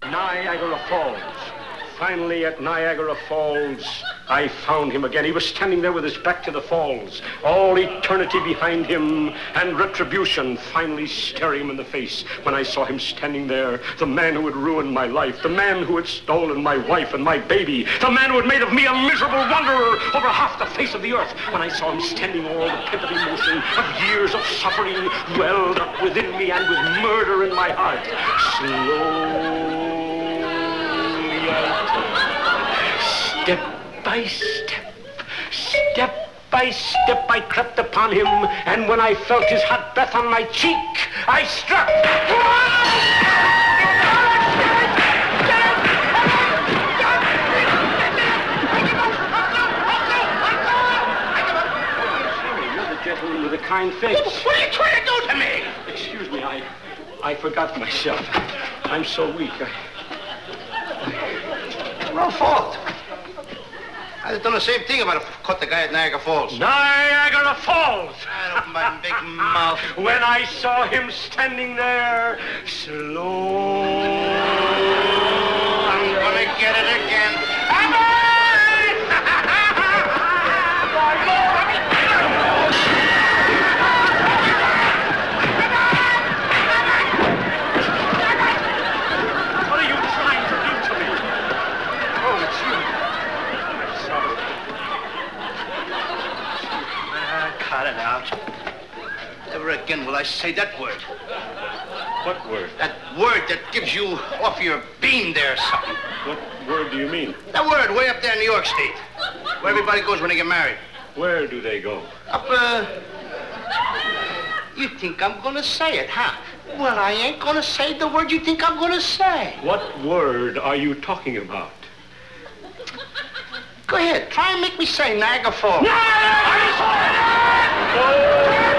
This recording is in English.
Niagara Falls. Finally, at Niagara Falls, I found him again. He was standing there with his back to the falls, all eternity behind him, and retribution finally staring him in the face. When I saw him standing there, the man who had ruined my life, the man who had stolen my wife and my baby, the man who had made of me a miserable wanderer over half the face of the earth. When I saw him standing, all the pent-up emotion of years of suffering welled up within me, and with murder in my heart. Slowly, step by step, step by step, I crept upon him, and when I felt his hot breath on my cheek, I struck. You're the gentleman with the kind face. What are you trying to do to me? Excuse me, I forgot myself. I'm so weak. No fault. I'd have done the same thing if I'd have cut the guy at Niagara Falls. Niagara Falls! I opened my big mouth. When I saw him standing there, slow. I'm gonna get it again. What are you trying to do to me? Oh, it's you. Sorry. Cut it out. Never again will I say that word. What word? That word that gives you off your beam there, son. What word do you mean? That word way up there in New York State, where everybody goes when they get married. Where do they go? Up, you think I'm gonna say it, huh? Well, I ain't gonna say the word you think I'm gonna say. What word are you talking about? Go ahead, try and make me say Niagara Falls. No!